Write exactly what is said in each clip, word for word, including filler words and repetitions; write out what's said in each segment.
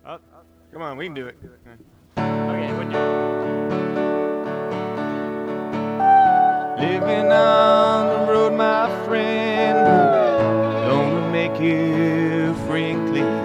Oh, come on, we can do it. Okay, we'll do it. Living on the road, my friend, gonna make you free and clean.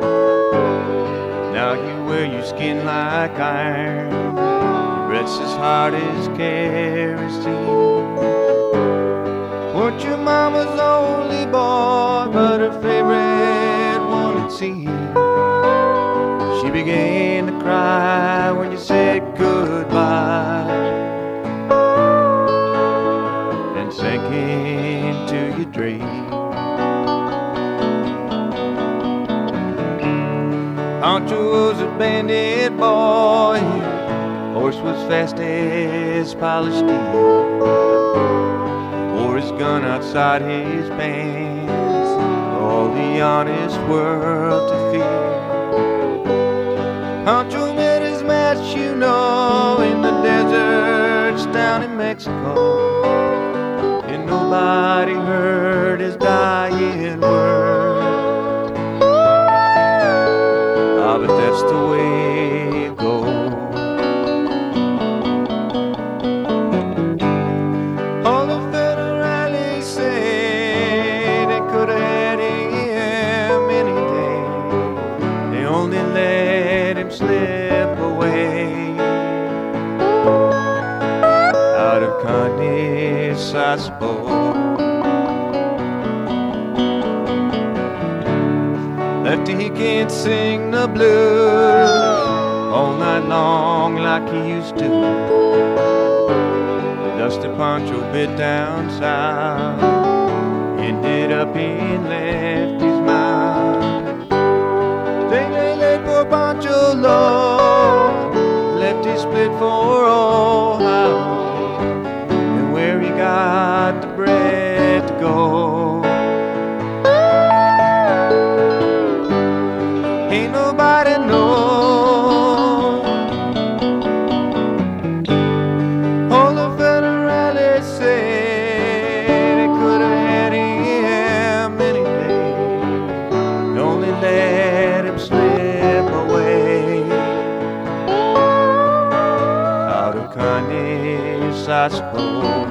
Now you wear your skin like iron, your breath's as hard as kerosene. Weren't your mama's only boy, but her favorite one it seemed. She began to cry when you said goodbye, and sank into your dream. Pancho was a bandit boy, horse was fast as polished steel. Wore his gun outside his pants, all the honest world to fear. Pancho met his match, you know, in the deserts down in Mexico, and nobody heard his dying word. Ah, but that's the way it goes. All the federales say they could have had him any day. They only let him slip away out of kindness, I suppose. Lefty, he can't sing the blues all night long like he used to. Dusty Pancho bit down south, ended up in Lefty's mouth. They may let poor Pancho low, Lefty split for Ohio, and where he got the bread to go. Ain't nobody know. All the federales say they could have had him any day. Only let him slip away out of kindness, I suppose.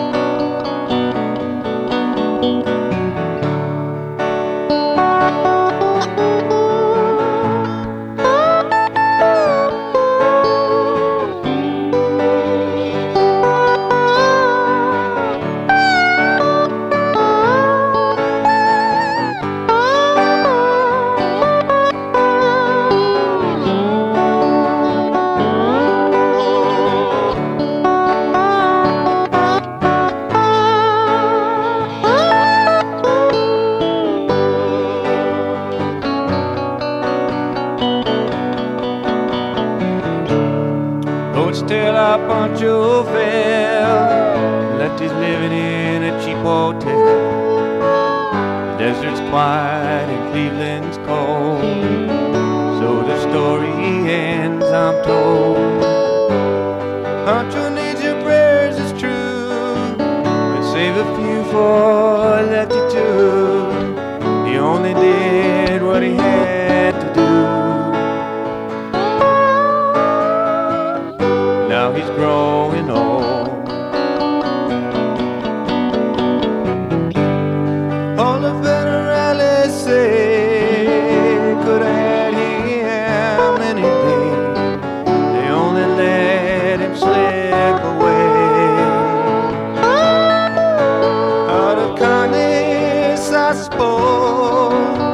Till our Pancho fell, Lefty's living in a cheap hotel. The desert's quiet and Cleveland's cold, so the story ends, I'm told. Pancho needs your prayers, it's true, but save a few for Lefty too. He only did what he had to do. Now he's growing old. All the federales say could have had him any day. They only let him slip away out of kindness, I suppose.